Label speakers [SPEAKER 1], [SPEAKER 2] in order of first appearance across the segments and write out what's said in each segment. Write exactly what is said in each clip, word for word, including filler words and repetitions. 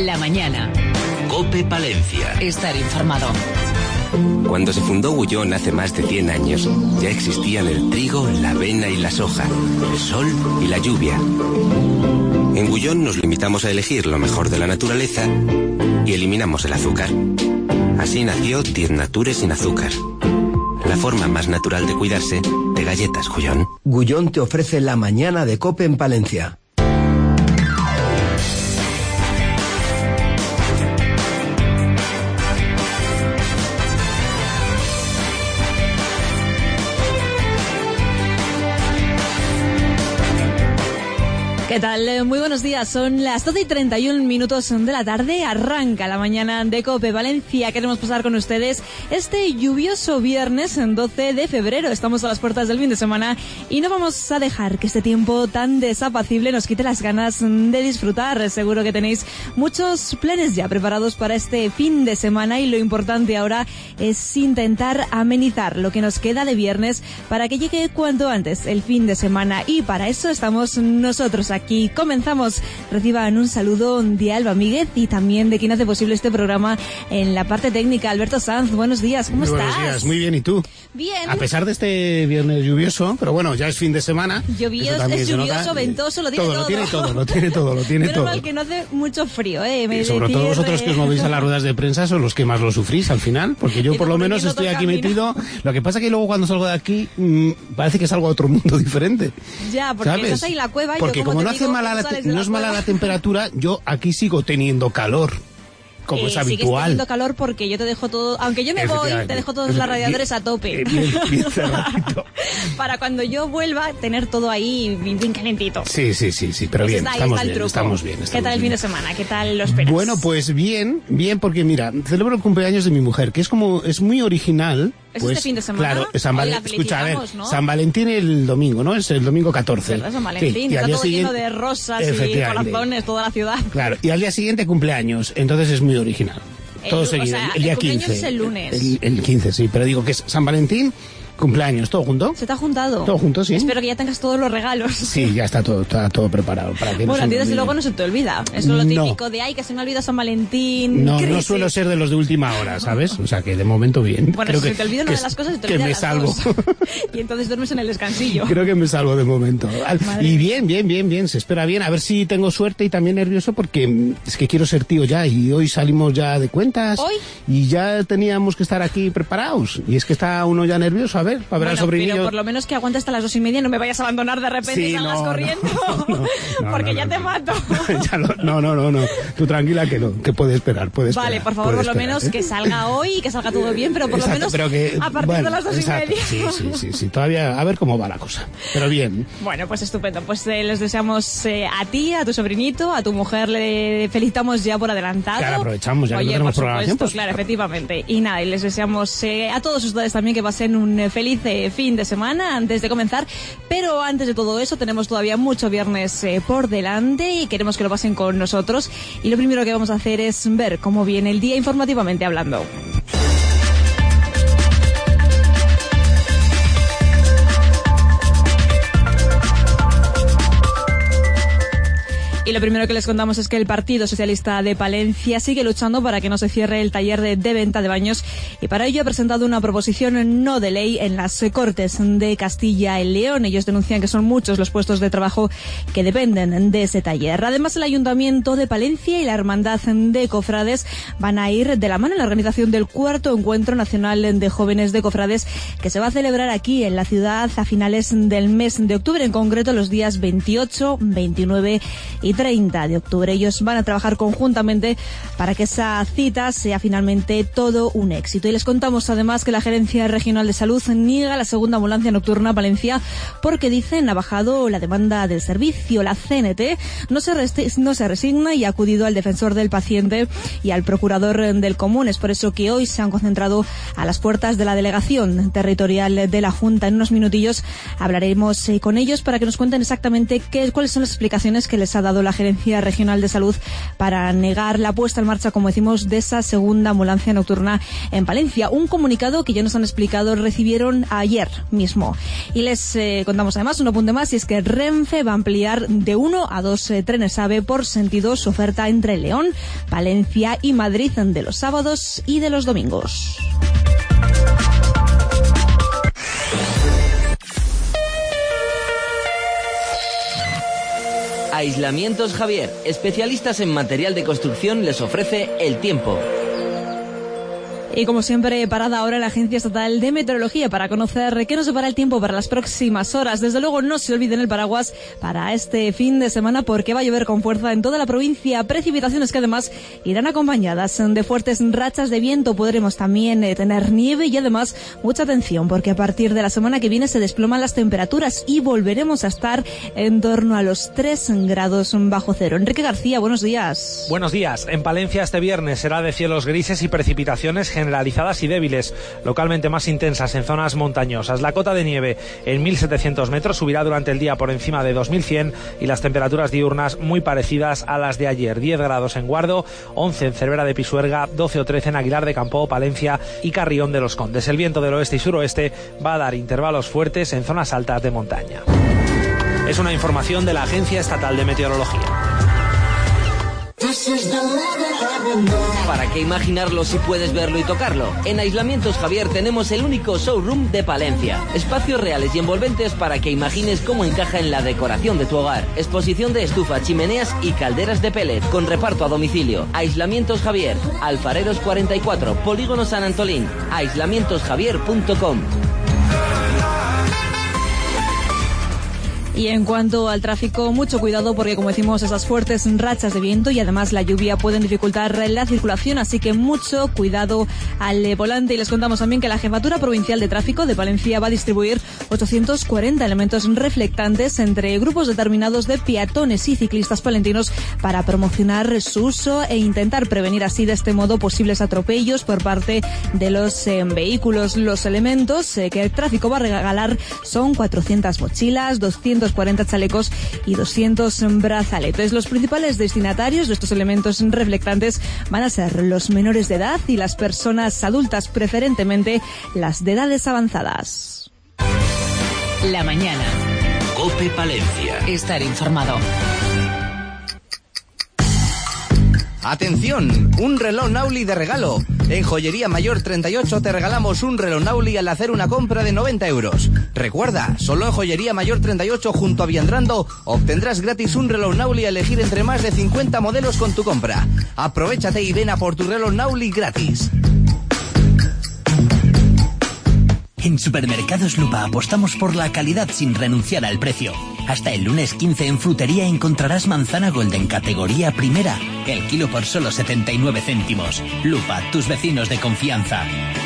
[SPEAKER 1] La mañana.
[SPEAKER 2] COPE Palencia.
[SPEAKER 1] Estar informado.
[SPEAKER 3] Cuando se fundó Gullón hace más de cien años, ya existían el trigo, la avena y la soja, el sol y la lluvia. En Gullón nos limitamos a elegir lo mejor de la naturaleza y eliminamos el azúcar. Así nació Diez Nature sin azúcar. La forma más natural de cuidarse de galletas Gullón.
[SPEAKER 4] Gullón te ofrece la mañana de COPE en Palencia.
[SPEAKER 5] ¿Qué tal? Muy buenos días. Son las doce y treinta y un minutos de la tarde. Arranca la mañana de COPE Valencia. Queremos pasar con ustedes este lluvioso viernes, doce de febrero. Estamos a las puertas del fin de semana y no vamos a dejar que este tiempo tan desapacible nos quite las ganas de disfrutar. Seguro que tenéis muchos planes ya preparados para este fin de semana y lo importante ahora es intentar amenizar lo que nos queda de viernes para que llegue cuanto antes el fin de semana, y para eso estamos nosotros aquí. Aquí comenzamos. Reciban un saludo de Alba Míguez y también de quien hace posible este programa en la parte técnica, Alberto Sanz. Buenos días, ¿cómo
[SPEAKER 6] muy
[SPEAKER 5] estás?
[SPEAKER 6] Buenos días, muy bien, ¿y tú?
[SPEAKER 5] Bien.
[SPEAKER 6] A pesar de este viernes lluvioso, pero bueno, ya es fin de semana.
[SPEAKER 5] Lluvioso, es lluvioso, ventoso, lo tiene todo.
[SPEAKER 6] Todo, lo tiene todo, lo tiene todo, lo tiene
[SPEAKER 5] Menos
[SPEAKER 6] todo.
[SPEAKER 5] mal que no hace mucho frío, ¿eh? Me
[SPEAKER 6] sobre
[SPEAKER 5] decir,
[SPEAKER 6] todo vosotros
[SPEAKER 5] eh...
[SPEAKER 6] que os movéis a las ruedas de prensa son los que más lo sufrís al final, porque yo por lo menos estoy aquí camino. metido. Lo que pasa es que luego cuando salgo de aquí mmm, parece que salgo a otro mundo diferente.
[SPEAKER 5] Ya, porque
[SPEAKER 6] ¿sabes?
[SPEAKER 5] estás ahí en la cueva.
[SPEAKER 6] Porque
[SPEAKER 5] yo, como,
[SPEAKER 6] como no
[SPEAKER 5] digo,
[SPEAKER 6] hace mala la,
[SPEAKER 5] te,
[SPEAKER 6] no es mala la temperatura, yo aquí sigo teniendo calor. Como
[SPEAKER 5] eh,
[SPEAKER 6] es habitual.
[SPEAKER 5] Sigues teniendo calor porque yo te dejo todo, aunque yo me voy, te dejo todos los radiadores
[SPEAKER 6] bien,
[SPEAKER 5] a tope.
[SPEAKER 6] Bien, bien cerradito.
[SPEAKER 5] Para cuando yo vuelva, tener todo ahí bien, bien calentito.
[SPEAKER 6] Sí, sí, sí, sí, pero bien,
[SPEAKER 5] está,
[SPEAKER 6] estamos,
[SPEAKER 5] está
[SPEAKER 6] bien estamos bien, estamos
[SPEAKER 5] ¿Qué tal el
[SPEAKER 6] bien.
[SPEAKER 5] fin de semana? ¿Qué tal lo esperas?
[SPEAKER 6] Bueno, pues bien, bien, porque mira, celebro el cumpleaños de mi mujer, que es como, es muy original.
[SPEAKER 5] ¿Es
[SPEAKER 6] pues,
[SPEAKER 5] este fin de semana?
[SPEAKER 6] Claro, San
[SPEAKER 5] Val-
[SPEAKER 6] Escucha, a ver,
[SPEAKER 5] ¿no?
[SPEAKER 6] San Valentín el domingo, ¿no? Es el domingo catorce.
[SPEAKER 5] ¿Verdad? San Valentín,
[SPEAKER 6] sí, y
[SPEAKER 5] está
[SPEAKER 6] al día
[SPEAKER 5] todo
[SPEAKER 6] siguiente,
[SPEAKER 5] lleno de rosas y corazones, toda la ciudad.
[SPEAKER 6] Claro, y al día siguiente cumpleaños, entonces es muy original.
[SPEAKER 5] El,
[SPEAKER 6] Todo
[SPEAKER 5] o
[SPEAKER 6] seguido,
[SPEAKER 5] sea,
[SPEAKER 6] el día
[SPEAKER 5] el cumpleaños
[SPEAKER 6] quince.
[SPEAKER 5] es el lunes.
[SPEAKER 6] El, el quince, sí, pero digo que es San Valentín, cumpleaños, ¿todo junto?
[SPEAKER 5] ¿Se te ha juntado?
[SPEAKER 6] Todo junto, sí.
[SPEAKER 5] Espero que ya tengas todos los regalos.
[SPEAKER 6] Sí, ya está todo, está todo preparado. Para que
[SPEAKER 5] bueno,
[SPEAKER 6] no
[SPEAKER 5] a ti desde
[SPEAKER 6] olvide.
[SPEAKER 5] luego no se te olvida. Eso es lo
[SPEAKER 6] No.
[SPEAKER 5] típico de, ay, que se me olvida San Valentín.
[SPEAKER 6] No,
[SPEAKER 5] crisis.
[SPEAKER 6] no suelo ser de los de última hora, ¿sabes? O sea, que de momento bien.
[SPEAKER 5] Bueno,
[SPEAKER 6] Creo
[SPEAKER 5] si
[SPEAKER 6] que,
[SPEAKER 5] se te olvida una
[SPEAKER 6] que,
[SPEAKER 5] de las cosas, se te
[SPEAKER 6] que
[SPEAKER 5] olvida
[SPEAKER 6] me
[SPEAKER 5] las
[SPEAKER 6] salvo.
[SPEAKER 5] dos. Y entonces duermes en el descansillo.
[SPEAKER 6] Creo que me salvo de momento.
[SPEAKER 5] Madre
[SPEAKER 6] Y bien, bien, bien, bien, se espera bien. A ver si tengo suerte y también nervioso porque mm, es que quiero ser tío ya y hoy salimos ya de cuentas.
[SPEAKER 5] ¿Hoy?
[SPEAKER 6] Y ya teníamos que estar aquí preparados. Y es que está uno ya nervioso, a ver, a ver
[SPEAKER 5] Bueno,
[SPEAKER 6] al sobrinillo.
[SPEAKER 5] pero por lo menos que aguante hasta las dos y media, no me vayas a abandonar de repente
[SPEAKER 6] Sí,
[SPEAKER 5] y salgas
[SPEAKER 6] no,
[SPEAKER 5] corriendo,
[SPEAKER 6] no, no, no,
[SPEAKER 5] porque
[SPEAKER 6] no,
[SPEAKER 5] ya
[SPEAKER 6] no,
[SPEAKER 5] te
[SPEAKER 6] no.
[SPEAKER 5] mato.
[SPEAKER 6] Ya lo- no, no, no, no. Tú tranquila que no, que puede esperar, puede esperar.
[SPEAKER 5] Vale, por favor,
[SPEAKER 6] puede
[SPEAKER 5] por lo
[SPEAKER 6] esperar,
[SPEAKER 5] menos
[SPEAKER 6] ¿eh?
[SPEAKER 5] que salga hoy y que salga todo bien, pero por
[SPEAKER 6] Exacto,
[SPEAKER 5] lo menos
[SPEAKER 6] pero que,
[SPEAKER 5] a partir
[SPEAKER 6] bueno,
[SPEAKER 5] de las dos
[SPEAKER 6] exacto,
[SPEAKER 5] y media.
[SPEAKER 6] Sí, sí, sí, sí, todavía a ver cómo va la cosa. Pero bien.
[SPEAKER 5] Bueno, pues estupendo. Pues eh, les deseamos eh, a ti, a tu sobrinito, a tu mujer, le felicitamos ya por adelantado.
[SPEAKER 6] Claro, aprovechamos, ya que
[SPEAKER 5] Oye,
[SPEAKER 6] no tenemos
[SPEAKER 5] por
[SPEAKER 6] programación,
[SPEAKER 5] supuesto,
[SPEAKER 6] pues-
[SPEAKER 5] claro, efectivamente. Y nada, y les deseamos eh, a todos ustedes también que pasen un eh, feliz eh, fin de semana antes de comenzar. Pero antes de todo eso, tenemos todavía mucho viernes eh, por delante y queremos que lo pasen con nosotros. Y lo primero que vamos a hacer es ver cómo viene el día informativamente hablando. Y lo primero que les contamos es que el Partido Socialista de Palencia sigue luchando para que no se cierre el taller de, de venta de baños y para ello ha presentado una proposición no de ley en las Cortes de Castilla y León. Ellos denuncian que son muchos los puestos de trabajo que dependen de ese taller. Además, el Ayuntamiento de Palencia y la Hermandad de Cofrades van a ir de la mano en la organización del cuarto Encuentro Nacional de Jóvenes de Cofrades que se va a celebrar aquí en la ciudad a finales del mes de octubre, en concreto los días veintiocho, veintinueve y treinta de octubre. Ellos van a trabajar conjuntamente para que esa cita sea finalmente todo un éxito. Y les contamos además que la Gerencia Regional de Salud niega la segunda ambulancia nocturna a Palencia porque dicen ha bajado la demanda del servicio. La C N T no se, resti- no se resigna y ha acudido al defensor del paciente y al procurador del común. Es por eso que hoy se han concentrado a las puertas de la delegación territorial de la Junta. En unos minutillos hablaremos eh, con ellos para que nos cuenten exactamente qué, cuáles son las explicaciones que les ha dado llamado la Gerencia Regional de Salud para negar la puesta en marcha, como decimos, de esa segunda ambulancia nocturna en Palencia. Un comunicado que ya nos han explicado recibieron ayer mismo. Y les eh, contamos además un apunte más, y es que Renfe va a ampliar de uno a dos eh, trenes AVE por sentido su oferta entre León, Palencia y Madrid de los sábados y de los domingos.
[SPEAKER 2] Aislamientos Javier, especialistas en material de construcción, les ofrece el tiempo.
[SPEAKER 5] Y como siempre, parada ahora la Agencia Estatal de Meteorología para conocer qué nos depara el tiempo para las próximas horas. Desde luego no se olviden el paraguas para este fin de semana, porque va a llover con fuerza en toda la provincia. Precipitaciones que además irán acompañadas de fuertes rachas de viento. Podremos también eh, tener nieve, y además mucha atención, porque a partir de la semana que viene se desploman las temperaturas y volveremos a estar en torno a los tres grados bajo cero. Enrique García, buenos días.
[SPEAKER 1] Buenos días. En Palencia este viernes será de cielos grises y precipitaciones generalizadas y débiles, localmente más intensas en zonas montañosas. La cota de nieve en mil setecientos metros subirá durante el día por encima de dos mil cien, y las temperaturas diurnas muy parecidas a las de ayer. diez grados en Guardo, once en Cervera de Pisuerga, doce o trece en Aguilar de Campo, Palencia y Carrión de los Condes. El viento del oeste y suroeste va a dar intervalos fuertes en zonas altas de montaña. Es una información de la Agencia Estatal de Meteorología.
[SPEAKER 2] ¿Para qué imaginarlo si puedes verlo y tocarlo? En Aislamientos Javier tenemos el único showroom de Palencia. Espacios reales y envolventes para que imagines cómo encaja en la decoración de tu hogar. Exposición de estufa, chimeneas y calderas de pellet con reparto a domicilio. Aislamientos Javier, Alfareros cuarenta y cuatro, Polígono San Antolín. aislamientos javier punto com.
[SPEAKER 5] Y en cuanto al tráfico, mucho cuidado, porque como decimos, esas fuertes rachas de viento y además la lluvia pueden dificultar la circulación, así que mucho cuidado al volante. Y les contamos también que la Jefatura Provincial de Tráfico de Palencia va a distribuir ochocientos cuarenta elementos reflectantes entre grupos determinados de peatones y ciclistas palentinos para promocionar su uso e intentar prevenir así de este modo posibles atropellos por parte de los eh, vehículos. Los elementos eh, que el tráfico va a regalar son cuatrocientas mochilas, doscientos cuarenta chalecos y doscientos brazaletes. Los principales destinatarios de estos elementos reflectantes van a ser los menores de edad y las personas adultas, preferentemente las de edades avanzadas.
[SPEAKER 7] La mañana.
[SPEAKER 2] COPE Palencia.
[SPEAKER 7] Estar informado.
[SPEAKER 8] ¡Atención! Un reloj Nauli de regalo. En Joyería Mayor treinta y ocho te regalamos un reloj Nauli al hacer una compra de noventa euros. Recuerda, solo en Joyería Mayor treinta y ocho junto a Viandrando obtendrás gratis un reloj Nauli a elegir entre más de cincuenta modelos con tu compra. Aprovechate y ven a por tu reloj Nauli gratis.
[SPEAKER 9] En Supermercados Lupa apostamos por la calidad sin renunciar al precio. Hasta el lunes quince en Frutería encontrarás manzana Golden categoría primera, el kilo por solo setenta y nueve céntimos. Lupa, tus vecinos de confianza.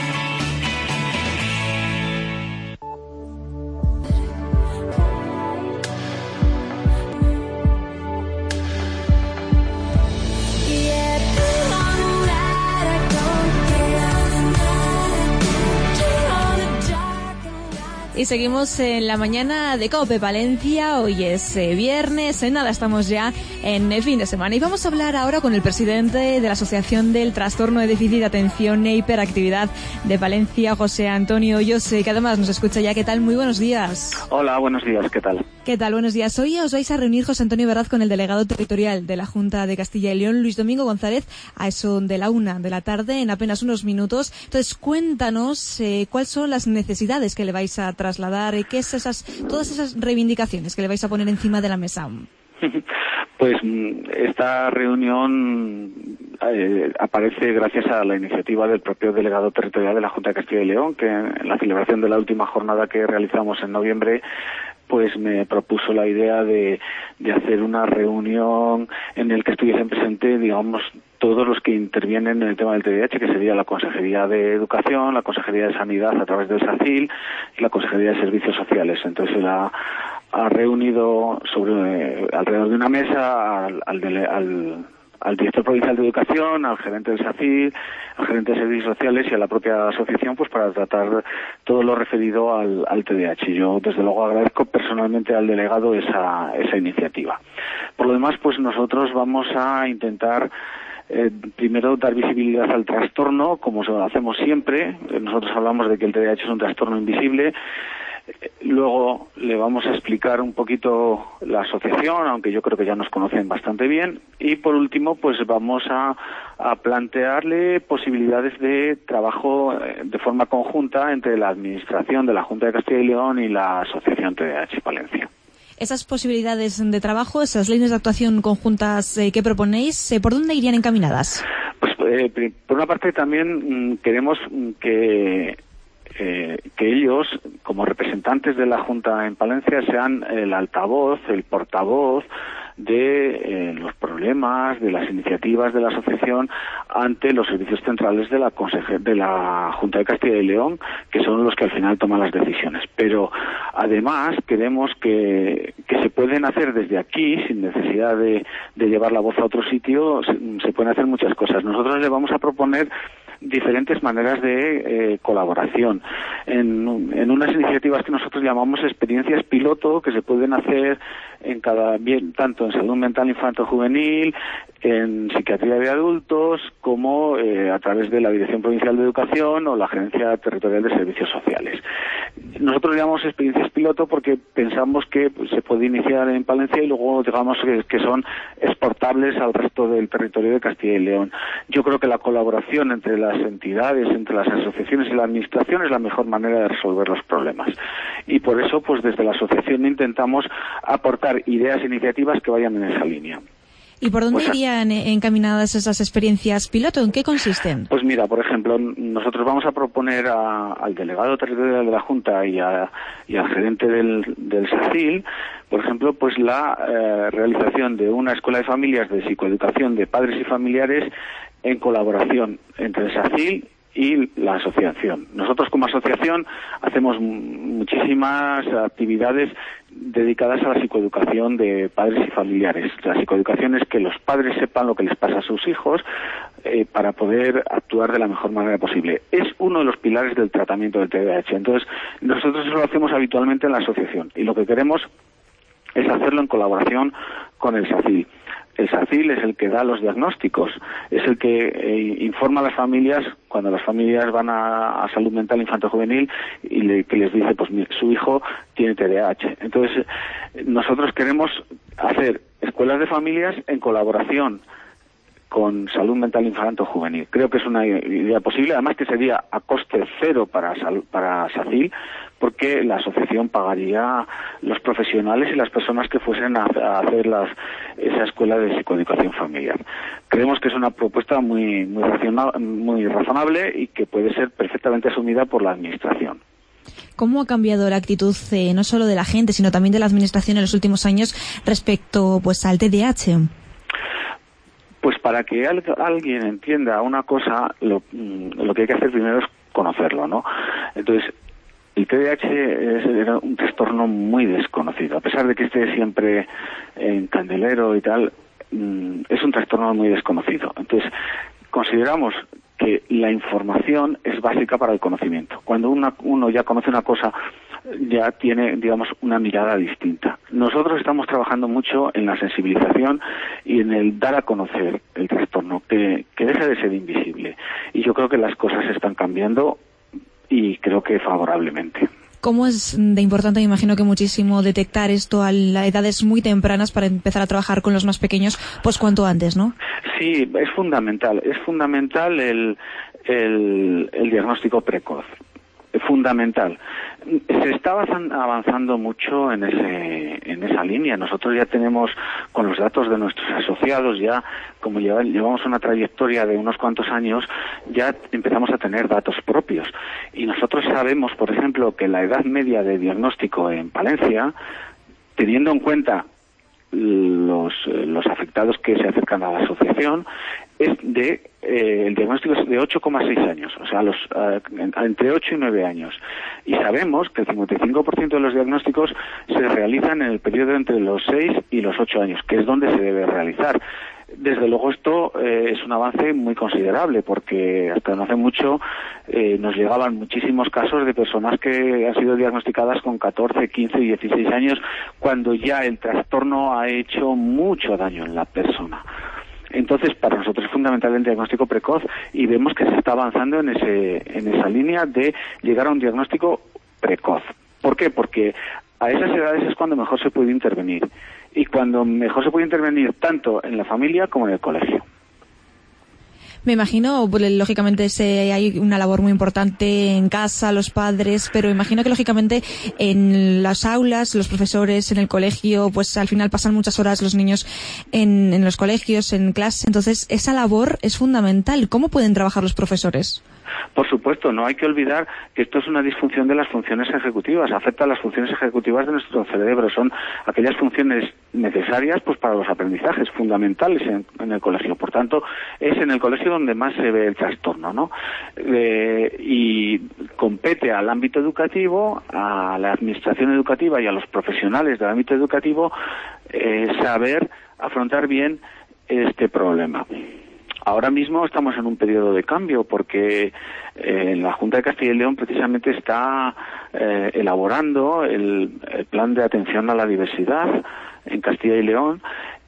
[SPEAKER 5] Y seguimos en la mañana de COPE Palencia. Hoy es eh, viernes, en nada estamos ya en el fin de semana. Y vamos a hablar ahora con el presidente de la Asociación del Trastorno de Déficit de Atención e Hiperactividad de Palencia, José Antonio Hoyos, que además nos escucha ya. ¿Qué tal? Muy buenos días.
[SPEAKER 10] Hola, buenos días, ¿qué tal?
[SPEAKER 5] ¿Qué tal? Buenos días. Hoy os vais a reunir, José Antonio, ¿verdad?, con el delegado territorial de la Junta de Castilla y León, Luis Domingo González, a eso de la una de la tarde, en apenas unos minutos. Entonces, cuéntanos eh, cuáles son las necesidades que le vais a trasladar, y qué es esas, todas esas reivindicaciones que le vais a poner encima de la mesa.
[SPEAKER 10] Pues esta reunión eh, aparece gracias a la iniciativa del propio delegado territorial de la Junta de Castilla y León, que en la celebración de la última jornada que realizamos en noviembre, pues me propuso la idea de, de hacer una reunión en el que estuviesen presentes, digamos, todos los que intervienen en el tema del T D A H, que sería la Consejería de Educación, la Consejería de Sanidad a través del SACIL y la Consejería de Servicios Sociales. Entonces la ha reunido sobre eh, alrededor de una mesa al, al, dele, al al director provincial de Educación, al gerente del SACIL, al gerente de Servicios Sociales y a la propia asociación, pues para tratar todo lo referido al, al T D A H. Yo, desde luego, agradezco personalmente al delegado esa, esa iniciativa. Por lo demás, pues nosotros vamos a intentar Eh, primero dar visibilidad al trastorno, como lo hacemos siempre. Nosotros hablamos de que el T D A H es un trastorno invisible. Luego le vamos a explicar un poquito la asociación, aunque yo creo que ya nos conocen bastante bien. Y por último, pues vamos a, a plantearle posibilidades de trabajo de forma conjunta entre la administración de la Junta de Castilla y León y la asociación T D A H Palencia.
[SPEAKER 5] Esas posibilidades de trabajo, esas líneas de actuación conjuntas eh, que proponéis, eh, ¿por dónde irían encaminadas?
[SPEAKER 10] Pues eh, por una parte también mmm, queremos que eh, que ellos, como representantes de la Junta en Palencia, sean el altavoz, el portavoz de eh, los problemas, de las iniciativas de la asociación ante los servicios centrales de la conseje- de la Junta de Castilla y León, que son los que al final toman las decisiones. Pero además queremos que, que se pueden hacer desde aquí, sin necesidad de, de llevar la voz a otro sitio, se, se pueden hacer muchas cosas. Nosotros le vamos a proponer diferentes maneras de eh, colaboración en, en unas iniciativas que nosotros llamamos experiencias piloto, que se pueden hacer en cada bien tanto en salud mental infanto-juvenil, en psiquiatría de adultos, como eh, a través de la Dirección Provincial de Educación o la Gerencia Territorial de Servicios Sociales. Nosotros llamamos experiencias piloto porque pensamos que pues, se puede iniciar en Palencia y luego digamos que, que son exportables al resto del territorio de Castilla y León. Yo creo que la colaboración entre las entidades, entre las asociaciones y la administración es la mejor manera de resolver los problemas. Y por eso, pues desde la asociación intentamos aportar ideas e iniciativas que vayan en esa línea.
[SPEAKER 5] ¿Y por dónde
[SPEAKER 10] pues,
[SPEAKER 5] irían encaminadas esas experiencias piloto? ¿En qué consisten?
[SPEAKER 10] Pues mira, por ejemplo, nosotros vamos a proponer a, al delegado territorial de la Junta y, a, y al gerente del, del SACIL, por ejemplo, pues la eh, realización de una escuela de familias de psicoeducación de padres y familiares en colaboración entre el SACIL y la asociación. Nosotros como asociación hacemos muchísimas actividades dedicadas a la psicoeducación de padres y familiares. La psicoeducación es que los padres sepan lo que les pasa a sus hijos eh, para poder actuar de la mejor manera posible. Es uno de los pilares del tratamiento del T D A H. Entonces, nosotros eso lo hacemos habitualmente en la asociación y lo que queremos es hacerlo en colaboración con el SACIL. El SACIL es el que da los diagnósticos, es el que eh, informa a las familias cuando las familias van a, a salud mental infanto-juvenil y le, que les dice, pues mi, su hijo tiene T D A H. Entonces, nosotros queremos hacer escuelas de familias en colaboración con salud mental infanto-juvenil. Creo que es una idea posible, además que sería a coste cero para, para SACIL, porque la asociación pagaría los profesionales y las personas que fuesen a, a hacer las, esa escuela de psicoeducación familiar. Creemos que es una propuesta muy, muy, racional, muy razonable y que puede ser perfectamente asumida por la administración.
[SPEAKER 5] ¿Cómo ha cambiado la actitud eh, no solo de la gente, sino también de la administración en los últimos años respecto pues al T D A H?
[SPEAKER 10] Pues para que al, alguien entienda una cosa, lo, lo que hay que hacer primero es conocerlo, ¿no? Entonces, el T D A H es era un trastorno muy desconocido. A pesar de que esté siempre en candelero y tal, es un trastorno muy desconocido. Entonces, consideramos que la información es básica para el conocimiento. Cuando una, uno ya conoce una cosa, ya tiene, digamos, una mirada distinta. Nosotros estamos trabajando mucho en la sensibilización y en el dar a conocer el trastorno, que, que deje de ser invisible. Y yo creo que las cosas están cambiando y creo que favorablemente.
[SPEAKER 5] ¿Cómo es de importante, me imagino que muchísimo, detectar esto a edades muy tempranas para empezar a trabajar con los más pequeños, pues cuanto antes, ¿no?
[SPEAKER 10] Sí, es fundamental. Es fundamental el, el, el diagnóstico precoz. Es fundamental. Se está avanzando mucho en ese en esa línea. Nosotros ya tenemos, con los datos de nuestros asociados, ya como llevamos una trayectoria de unos cuantos años, ya empezamos a tener datos propios. Y nosotros sabemos, por ejemplo, que la edad media de diagnóstico en Palencia, teniendo en cuenta los, los afectados que se acercan a la asociación, es de eh, el diagnóstico es de ocho coma seis años, o sea, los uh, entre ocho y nueve años. Y sabemos que el cincuenta y cinco por ciento de los diagnósticos se realizan en el periodo entre los seis y los ocho años, que es donde se debe realizar. Desde luego esto eh, es un avance muy considerable, porque hasta no hace mucho eh, nos llegaban muchísimos casos de personas que han sido diagnosticadas con catorce, quince y dieciséis años, cuando ya el trastorno ha hecho mucho daño en la persona. Entonces, para nosotros es fundamental el diagnóstico precoz, y vemos que se está avanzando en ese en esa línea de llegar a un diagnóstico precoz. ¿Por qué? Porque a esas edades es cuando mejor se puede intervenir, y cuando mejor se puede intervenir tanto en la familia como en el colegio.
[SPEAKER 5] Me imagino, lógicamente se, hay una labor muy importante en casa, los padres, pero imagino que lógicamente en las aulas, los profesores, en el colegio, pues al final pasan muchas horas los niños en, en los colegios, en clase, entonces esa labor es fundamental. ¿Cómo pueden trabajar los profesores?
[SPEAKER 10] Por supuesto, no hay que olvidar que esto es una disfunción de las funciones ejecutivas, afecta a las funciones ejecutivas de nuestro cerebro, son aquellas funciones necesarias pues para los aprendizajes fundamentales en, en el colegio. Por tanto, es en el colegio donde más se ve el trastorno, ¿no? Eh, y compete al ámbito educativo, a la administración educativa y a los profesionales del ámbito educativo eh, saber afrontar bien este problema. Ahora mismo estamos en un periodo de cambio, porque eh, la Junta de Castilla y León precisamente está eh, elaborando el, el plan de atención a la diversidad en Castilla y León,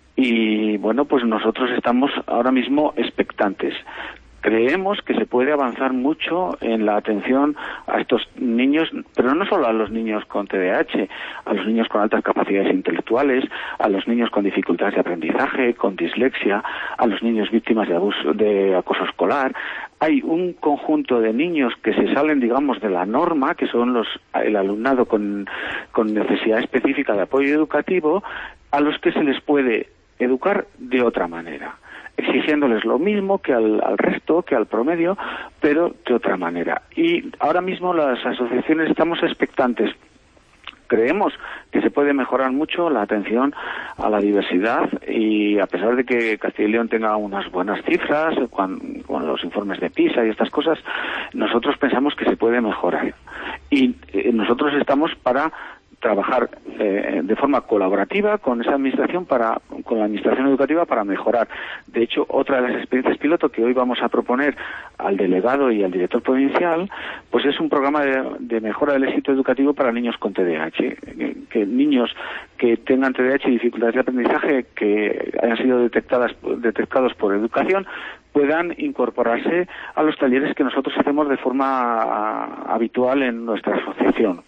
[SPEAKER 10] y bueno, pues nosotros estamos ahora mismo expectantes. Creemos que se puede avanzar mucho en la atención a estos niños, pero no solo a los niños con T D A H, a los niños con altas capacidades intelectuales, a los niños con dificultades de aprendizaje, con dislexia, a los niños víctimas de abuso, de acoso escolar. Hay un conjunto de niños que se salen, digamos, de la norma, que son los el alumnado con, con necesidad específica de apoyo educativo, a los que se les puede educar de otra manera, exigiéndoles lo mismo que al, al resto, que al promedio, pero de otra manera. Y ahora mismo las asociaciones estamos expectantes. Creemos que se puede mejorar mucho la atención a la diversidad, y a pesar de que Castilla y León tenga unas buenas cifras con, con los informes de PISA y estas cosas, nosotros pensamos que se puede mejorar. Y eh, nosotros estamos para trabajar eh, de forma colaborativa con esa administración para con la administración educativa para mejorar. De hecho, otra de las experiencias piloto que hoy vamos a proponer al delegado y al director provincial, pues es un programa de, de mejora del éxito educativo para niños con T D A H, que, que niños que tengan T D A H y dificultades de aprendizaje que hayan sido detectadas detectados por educación puedan incorporarse a los talleres que nosotros hacemos de forma habitual en nuestra asociación.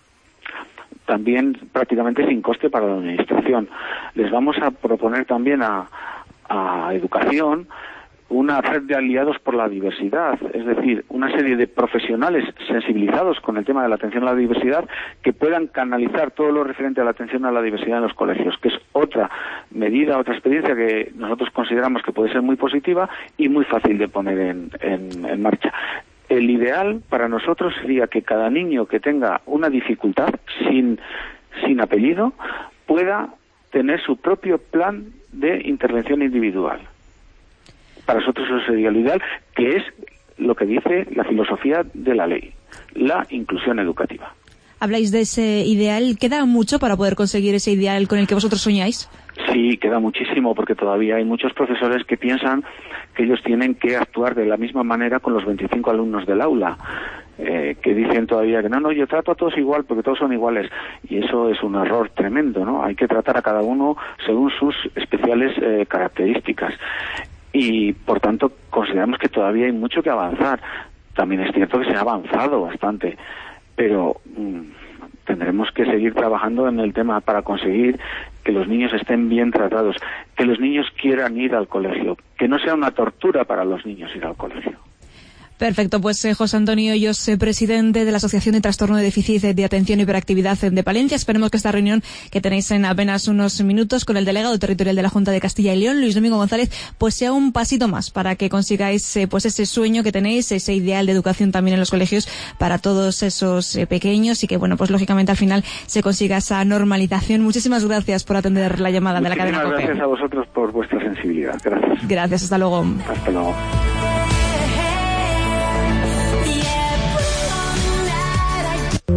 [SPEAKER 10] También prácticamente sin coste para la administración. Les vamos a proponer también a, a educación una red de aliados por la diversidad, es decir, una serie de profesionales sensibilizados con el tema de la atención a la diversidad que puedan canalizar todo lo referente a la atención a la diversidad en los colegios, que es otra medida, otra experiencia que nosotros consideramos que puede ser muy positiva y muy fácil de poner en, en, en marcha. El ideal para nosotros sería que cada niño que tenga una dificultad sin, sin apellido pueda tener su propio plan de intervención individual. Para nosotros eso sería lo ideal, que es lo que dice la filosofía de la ley, la inclusión educativa.
[SPEAKER 5] Habláis de ese ideal. ¿Queda mucho para poder conseguir ese ideal con el que vosotros soñáis?
[SPEAKER 10] Sí, queda muchísimo, porque todavía hay muchos profesores que piensan que ellos tienen que actuar de la misma manera con los veinticinco alumnos del aula, eh, que dicen todavía que no, no, yo trato a todos igual porque todos son iguales, y eso es un error tremendo, ¿no? Hay que tratar a cada uno según sus especiales eh, características, y por tanto consideramos que todavía hay mucho que avanzar. También es cierto que se ha avanzado bastante, pero mmm, tendremos que seguir trabajando en el tema para conseguir que los niños estén bien tratados, que los niños quieran ir al colegio, que no sea una tortura para los niños ir al colegio.
[SPEAKER 5] Perfecto, pues eh, José Antonio Hoyos, eh, presidente de la Asociación de Trastorno de Déficit de Atención y Hiperactividad de Palencia. Esperemos que esta reunión que tenéis en apenas unos minutos con el delegado territorial de la Junta de Castilla y León, Luis Domingo González, pues sea un pasito más para que consigáis eh, pues ese sueño que tenéis, ese ideal de educación también en los colegios para todos esos eh, pequeños, y que bueno, pues lógicamente al final se consiga esa normalización. Muchísimas gracias por atender la llamada de la cadena COPE.
[SPEAKER 10] Muchísimas gracias a vosotros por vuestra sensibilidad. Gracias.
[SPEAKER 5] Gracias, hasta luego.
[SPEAKER 10] Hasta luego.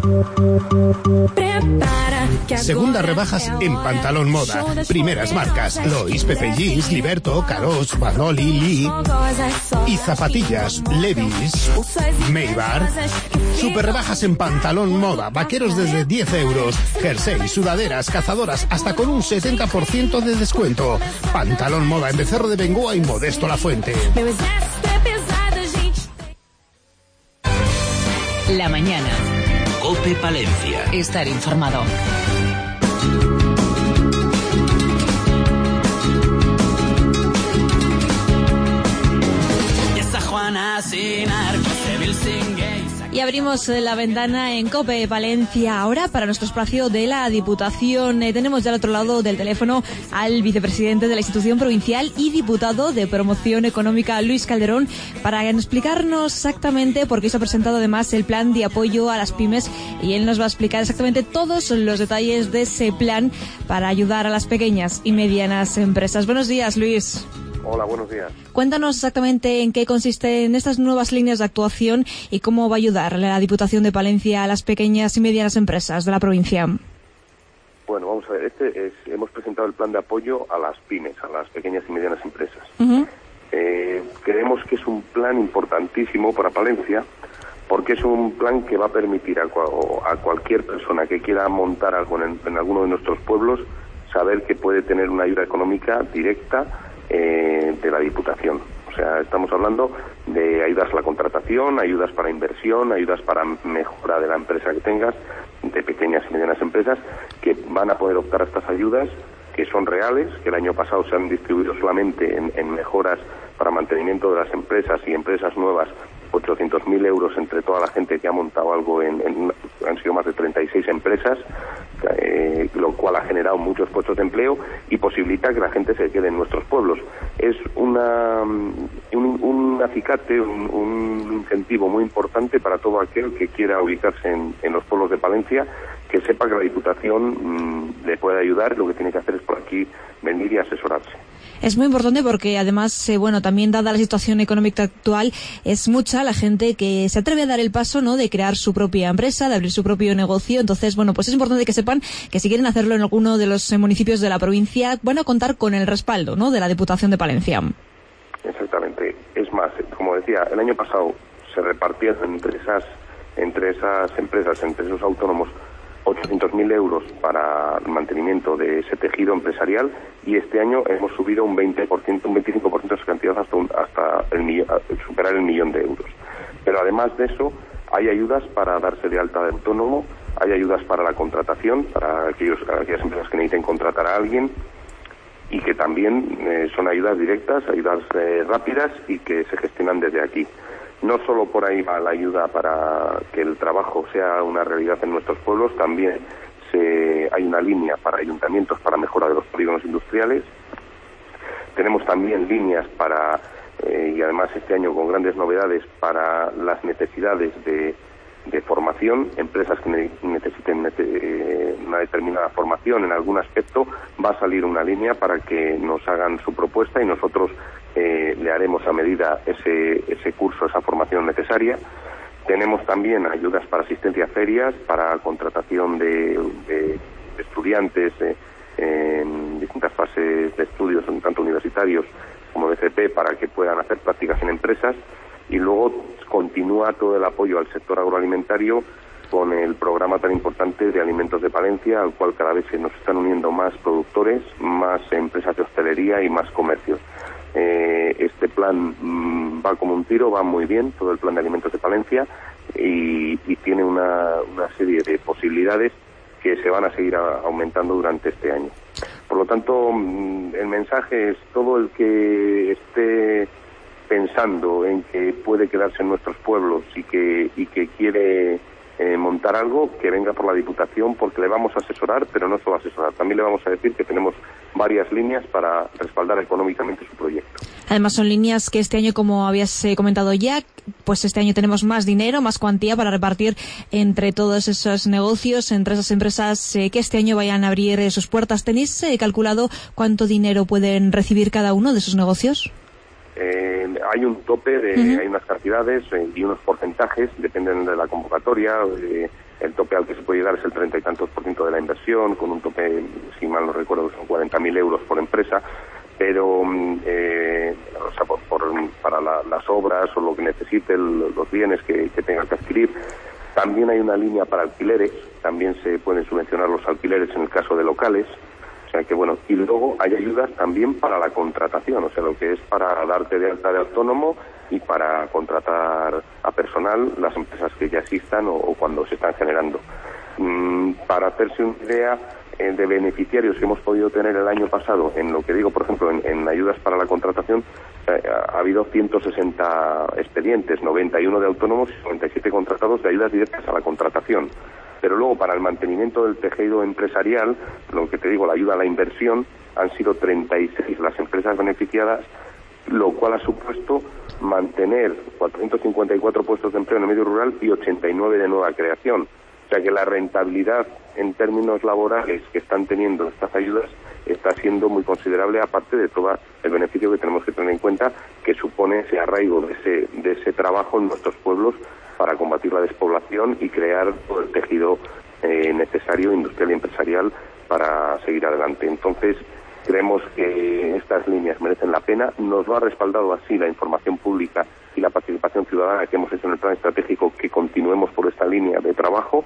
[SPEAKER 6] Segundas rebajas en Pantalón Moda. Primeras marcas: Lois, Pepe Jeans, Liberto, Caros, Badoli, Lee. Y zapatillas: Levi's, Maybar. Super rebajas en Pantalón Moda. Vaqueros desde diez euros. Jersey, sudaderas, cazadoras, hasta con un setenta por ciento de descuento. Pantalón Moda en Becerro de Bengoa y Modesto La Fuente.
[SPEAKER 7] La mañana.
[SPEAKER 3] COPE Palencia.
[SPEAKER 7] Estar informado.
[SPEAKER 5] Y abrimos la ventana en COPE Palencia ahora para nuestro espacio de la Diputación. Eh, tenemos ya al otro lado del teléfono al vicepresidente de la institución provincial y diputado de Promoción Económica, Luis Calderón, para explicarnos exactamente, porque se ha presentado además el plan de apoyo a las pymes y él nos va a explicar exactamente todos los detalles de ese plan para ayudar a las pequeñas y medianas empresas. Buenos días, Luis.
[SPEAKER 11] Hola, buenos días.
[SPEAKER 5] Cuéntanos exactamente en qué consisten estas nuevas líneas de actuación y cómo va a ayudar la Diputación de Palencia a las pequeñas y medianas empresas de la provincia.
[SPEAKER 11] Bueno, vamos a ver, este es, hemos presentado el plan de apoyo a las pymes, a las pequeñas y medianas empresas.
[SPEAKER 5] Uh-huh.
[SPEAKER 11] Eh, creemos que es un plan importantísimo para Palencia, porque es un plan que va a permitir a, a cualquier persona que quiera montar algo en, en alguno de nuestros pueblos, saber que puede tener una ayuda económica directa Eh, de la Diputación. O sea, estamos hablando de ayudas a la contratación, ayudas para inversión, ayudas para mejora de la empresa que tengas, de pequeñas y medianas empresas, que van a poder optar a estas ayudas, que son reales, que el año pasado se han distribuido solamente en, en mejoras para mantenimiento de las empresas y empresas nuevas, ochocientos mil euros entre toda la gente que ha montado algo, en, en han sido más de treinta y seis empresas, eh, lo cual ha generado muchos puestos de empleo y posibilita que la gente se quede en nuestros pueblos. Es una, un, un acicate, un, un incentivo muy importante para todo aquel que quiera ubicarse en, en los pueblos de Palencia, que sepa que la Diputación mmm, le puede ayudar. Lo que tiene que hacer es por aquí venir y asesorarse.
[SPEAKER 5] Es muy importante porque además, eh, bueno, también dada la situación económica actual, es mucha la gente que se atreve a dar el paso, ¿no?, de crear su propia empresa, de abrir su propio negocio. Entonces, bueno, pues es importante que sepan que si quieren hacerlo en alguno de los eh, municipios de la provincia, van a contar con el respaldo, ¿no?, de la Diputación de Palencia.
[SPEAKER 11] Exactamente. Es más, como decía, el año pasado se repartieron entre esas, entre esas empresas, entre esos autónomos, ochocientos mil euros para el mantenimiento de ese tejido empresarial, y este año hemos subido un veinte por ciento, un veinticinco por ciento de esa cantidad hasta, un, hasta el millón, superar el millón de euros. Pero además de eso, hay ayudas para darse de alta de autónomo, hay ayudas para la contratación, para aquellos, aquellas empresas que necesiten contratar a alguien, y que también eh, son ayudas directas, ayudas eh, rápidas y que se gestionan desde aquí. No solo por ahí va la ayuda para que el trabajo sea una realidad en nuestros pueblos, también se, hay una línea para ayuntamientos para mejora de los polígonos industriales. Tenemos también líneas para, eh, y además este año con grandes novedades, para las necesidades de, de formación. Empresas que ne- necesiten eh, una determinada formación en algún aspecto, va a salir una línea para que nos hagan su propuesta y nosotros Eh, le haremos a medida ese, ese curso, esa formación necesaria. Tenemos también ayudas para asistencia a ferias, para contratación de, de estudiantes eh, en distintas fases de estudios, tanto universitarios como de F P, para que puedan hacer prácticas en empresas. Y luego continúa todo el apoyo al sector agroalimentario con el programa tan importante de Alimentos de Palencia, al cual cada vez se nos están uniendo más productores, más empresas de hostelería y más comercios. Eh, este plan mmm, va como un tiro, va muy bien, todo el plan de Alimentos de Palencia, y, y tiene una, una serie de posibilidades que se van a seguir a, aumentando durante este año. Por lo tanto, mmm, el mensaje es: todo el que esté pensando en que puede quedarse en nuestros pueblos y que, y que quiere eh, montar algo, que venga por la Diputación, porque le vamos a asesorar, pero no solo asesorar, también le vamos a decir que tenemos varias líneas para respaldar económicamente su proyecto.
[SPEAKER 5] Además son líneas que este año, como habías eh, comentado ya, pues este año tenemos más dinero, más cuantía para repartir entre todos esos negocios, entre esas empresas eh, que este año vayan a abrir eh, sus puertas. ¿Tenéis eh, calculado cuánto dinero pueden recibir cada uno de esos negocios?
[SPEAKER 11] Eh, hay un tope, de, uh-huh. hay unas cantidades eh, y unos porcentajes, dependen de la convocatoria, eh, el tope al que se puede llegar es el treinta y tantos por ciento de la inversión, con un tope, si mal no recuerdo, son cuarenta mil euros por empresa, pero eh, o sea, por, por, para la, las obras o lo que necesite, el, los bienes que, que tengan que adquirir. También hay una línea para alquileres, también se pueden subvencionar los alquileres en el caso de locales, o sea que bueno, y luego hay ayudas también para la contratación, o sea, lo que es para darte de alta de autónomo y para contratar a personal, las empresas que ya existan o, o cuando se están generando. Mm, para hacerse una idea eh, de beneficiarios que hemos podido tener el año pasado, en lo que digo, por ejemplo, en, en ayudas para la contratación, eh, ha, ha habido ciento sesenta expedientes, noventa y uno de autónomos y noventa y siete contratados de ayudas directas a la contratación. Pero luego, para el mantenimiento del tejido empresarial, lo que te digo, la ayuda a la inversión, han sido treinta y seis las empresas beneficiadas, lo cual ha supuesto mantener cuatrocientos cincuenta y cuatro puestos de empleo en el medio rural y ochenta y nueve de nueva creación. O sea que la rentabilidad en términos laborales que están teniendo estas ayudas está siendo muy considerable, aparte de todo el beneficio que tenemos que tener en cuenta, que supone ese arraigo de ese, de ese trabajo en nuestros pueblos para combatir la despoblación y crear todo el tejido eh, necesario, industrial y empresarial, para seguir adelante. Entonces, creemos que estas líneas merecen la pena. Nos lo ha respaldado así la información pública y la participación ciudadana que hemos hecho en el plan estratégico, que continuemos por esta línea de trabajo.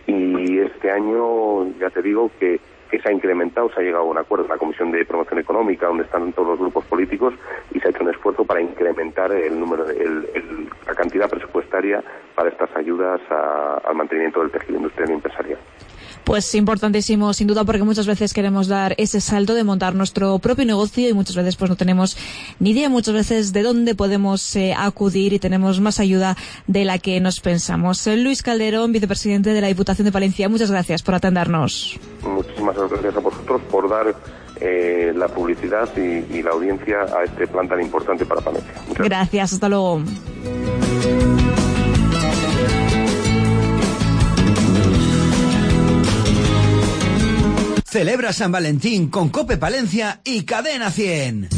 [SPEAKER 11] Y este año, ya te digo, que, que se ha incrementado, se ha llegado a un acuerdo en la Comisión de Promoción Económica, donde están todos los grupos políticos, y se ha hecho un esfuerzo para incrementar el número, de, el, el, la cantidad presupuestaria para estas ayudas a, al mantenimiento del tejido industrial y empresarial.
[SPEAKER 5] Pues importantísimo, sin duda, porque muchas veces queremos dar ese salto de montar nuestro propio negocio y muchas veces pues no tenemos ni idea muchas veces de dónde podemos eh, acudir y tenemos más ayuda de la que nos pensamos. Luis Calderón, vicepresidente de la Diputación de Palencia, muchas gracias por atendernos.
[SPEAKER 11] Muchísimas gracias a vosotros por dar eh, la publicidad y, y la audiencia a este plan tan importante para Palencia. Muchas gracias.
[SPEAKER 5] Gracias, hasta luego.
[SPEAKER 4] Celebra San Valentín con Cope Palencia y Cadena cien.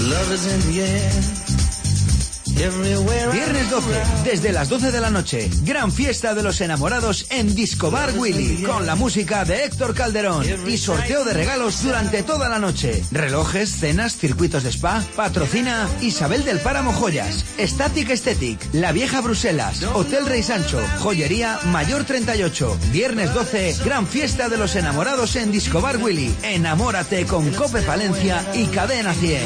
[SPEAKER 4] Viernes doce, desde las doce de la noche, gran fiesta de los enamorados en Disco Bar Willy, con la música de Héctor Calderón y sorteo de regalos durante toda la noche. Relojes, cenas, circuitos de spa, patrocina Isabel del Páramo Joyas, Static Aesthetic, La Vieja Bruselas, Hotel Rey Sancho, Joyería Mayor treinta y ocho. Viernes doce, gran fiesta de los enamorados en Disco Bar Willy. Enamórate con Cope Palencia y Cadena cien.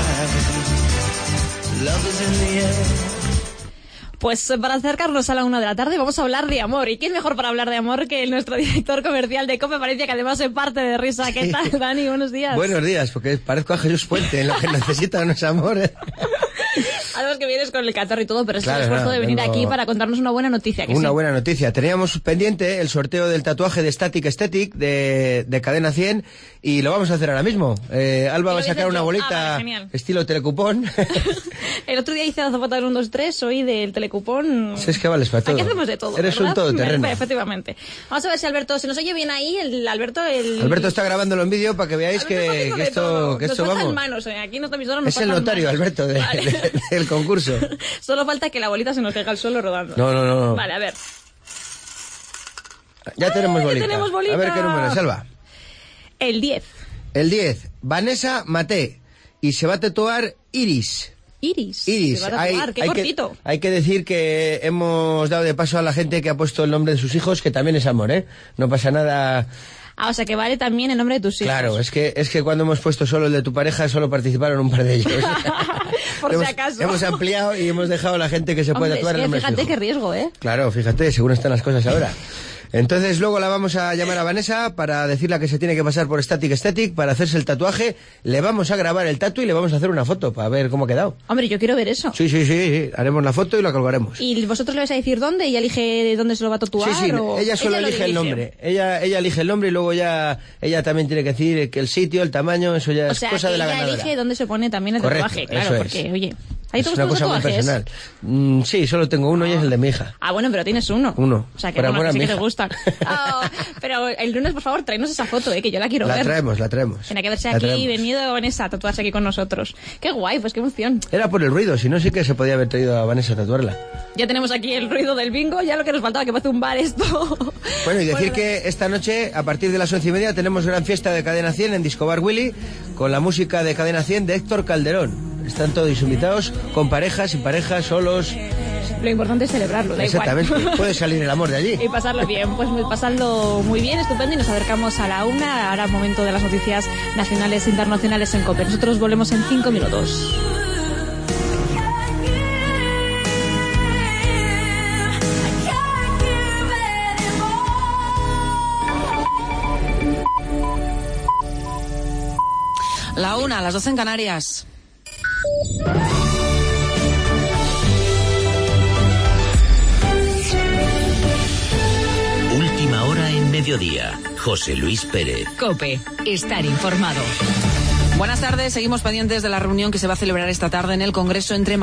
[SPEAKER 5] Pues para acercarnos a la una de la tarde vamos a hablar de amor. ¿Y quién mejor para hablar de amor que nuestro director comercial de Cope Palencia, que además es parte de Risa? ¿Qué tal, Dani? Buenos días.
[SPEAKER 12] Buenos días, porque parezco a Jesús Puente, en lo que necesita no es amor. ¿eh?
[SPEAKER 5] Además que vienes con el catarro y todo, pero es
[SPEAKER 12] claro,
[SPEAKER 5] el esfuerzo
[SPEAKER 12] no,
[SPEAKER 5] de venir
[SPEAKER 12] vengo...
[SPEAKER 5] aquí para contarnos una buena noticia. Que
[SPEAKER 12] una
[SPEAKER 5] sí.
[SPEAKER 12] buena noticia. Teníamos pendiente el sorteo del tatuaje de Static Aesthetic de, de Cadena cien y lo vamos a hacer ahora mismo. Eh, Alba va a sacar una bolita ah, vale, estilo telecupón.
[SPEAKER 5] El otro día hice la zapata del uno dos tres, hoy del telecupón.
[SPEAKER 12] Si es que vales para todo.
[SPEAKER 5] Aquí hacemos de todo.
[SPEAKER 12] Eres
[SPEAKER 5] ¿verdad?
[SPEAKER 12] un todoterreno.
[SPEAKER 5] Efectivamente. Vamos a ver si Alberto, si nos oye bien ahí, el Alberto... El...
[SPEAKER 12] Alberto está grabándolo en vídeo para que veáis que, que esto, que esto
[SPEAKER 5] nos
[SPEAKER 12] vamos.
[SPEAKER 5] Manos, eh. Aquí no te nos
[SPEAKER 12] es el notario,
[SPEAKER 5] manos.
[SPEAKER 12] Alberto, de, vale. de, del concurso.
[SPEAKER 5] Solo falta que la bolita se nos caiga al suelo rodando.
[SPEAKER 12] No, no, no.
[SPEAKER 5] Vale, a ver.
[SPEAKER 12] Ya tenemos bolita.
[SPEAKER 5] Ya tenemos bolita.
[SPEAKER 12] A ver qué número es, Salva.
[SPEAKER 5] El diez.
[SPEAKER 12] El diez. Vanessa Maté. Y se va a tatuar Iris.
[SPEAKER 5] Iris.
[SPEAKER 12] Iris.
[SPEAKER 5] Se va a tatuar,
[SPEAKER 12] hay,
[SPEAKER 5] qué
[SPEAKER 12] hay
[SPEAKER 5] cortito.
[SPEAKER 12] Que, hay que decir que hemos dado de paso a la gente que ha puesto el nombre de sus hijos, que también es amor, ¿eh? No pasa nada...
[SPEAKER 5] Ah, o sea que vale también el nombre de tus hijos.
[SPEAKER 12] Claro, es que es que cuando hemos puesto solo el de tu pareja, solo participaron un par de ellos.
[SPEAKER 5] Por
[SPEAKER 12] hemos,
[SPEAKER 5] si acaso.
[SPEAKER 12] Hemos ampliado y hemos dejado a la gente que se puede
[SPEAKER 5] Hombre,
[SPEAKER 12] tatuar
[SPEAKER 5] es que
[SPEAKER 12] el nombre
[SPEAKER 5] fíjate
[SPEAKER 12] de su hijo.
[SPEAKER 5] qué riesgo, ¿eh?
[SPEAKER 12] Claro, fíjate, según están las cosas ahora. Entonces luego la vamos a llamar a Vanessa para decirle que se tiene que pasar por Static Aesthetic para hacerse el tatuaje. Le vamos a grabar el tatu y le vamos a hacer una foto para ver cómo ha quedado.
[SPEAKER 5] Hombre, yo quiero ver eso.
[SPEAKER 12] Sí, sí, sí, sí. Haremos la foto y la colgaremos.
[SPEAKER 5] ¿Y vosotros le vais a decir dónde? ¿Ella elige dónde se lo va a tatuar?
[SPEAKER 12] Sí, sí,
[SPEAKER 5] o...
[SPEAKER 12] ella solo ella elige el nombre. Ella ella elige el nombre y luego ya ella también tiene que decir que el sitio, el tamaño, eso ya
[SPEAKER 5] o
[SPEAKER 12] es
[SPEAKER 5] sea,
[SPEAKER 12] cosa
[SPEAKER 5] que
[SPEAKER 12] de la
[SPEAKER 5] ella
[SPEAKER 12] ganadora.
[SPEAKER 5] elige dónde se pone también el
[SPEAKER 12] Correcto,
[SPEAKER 5] tatuaje, claro, porque,
[SPEAKER 12] es.
[SPEAKER 5] oye... ¿Ahí te
[SPEAKER 12] es
[SPEAKER 5] gustan
[SPEAKER 12] una
[SPEAKER 5] los
[SPEAKER 12] cosa muy
[SPEAKER 5] tatuajes?
[SPEAKER 12] personal. Mm, sí, solo tengo uno y es el de mi hija.
[SPEAKER 5] Ah, bueno, pero tienes uno.
[SPEAKER 12] Uno.
[SPEAKER 5] O sea, que,
[SPEAKER 12] Por
[SPEAKER 5] bueno,
[SPEAKER 12] amor
[SPEAKER 5] que
[SPEAKER 12] a
[SPEAKER 5] sí
[SPEAKER 12] mi
[SPEAKER 5] que te
[SPEAKER 12] hija.
[SPEAKER 5] gustan. Oh, pero el lunes, por favor, tráenos esa foto, eh, que yo la quiero
[SPEAKER 12] La
[SPEAKER 5] ver.
[SPEAKER 12] traemos, la traemos.
[SPEAKER 5] Tiene que verse
[SPEAKER 12] La
[SPEAKER 5] aquí,
[SPEAKER 12] traemos.
[SPEAKER 5] venido Vanessa a tatuarse aquí con nosotros. Qué guay, pues qué emoción.
[SPEAKER 12] Era por el ruido, si no sí que se podía haber traído a Vanessa a tatuarla.
[SPEAKER 5] Ya tenemos aquí el ruido del bingo, ya lo que nos faltaba, que parece un bar esto.
[SPEAKER 12] Bueno, y decir
[SPEAKER 5] Bueno,
[SPEAKER 12] que esta noche, a partir de las once y media, tenemos gran fiesta de Cadena cien en Disco Bar Willy, con la música de Cadena cien de Héctor Calderón. Están todos invitados, con parejas, sin parejas, solos.
[SPEAKER 5] Lo importante es celebrarlo, da
[SPEAKER 12] Exactamente,
[SPEAKER 5] igual.
[SPEAKER 12] puede salir el amor de allí.
[SPEAKER 5] Y pasarlo bien, pues muy- pasarlo muy bien, estupendo, y nos acercamos a la una, ahora momento de las noticias nacionales e internacionales en COPE. Nosotros volvemos en cinco minutos.
[SPEAKER 13] La una, las doce en Canarias.
[SPEAKER 14] Última hora en mediodía. José Luis Pérez.
[SPEAKER 7] COPE, estar informado.
[SPEAKER 13] Buenas tardes, seguimos pendientes de la reunión que se va a celebrar esta tarde en el Congreso entre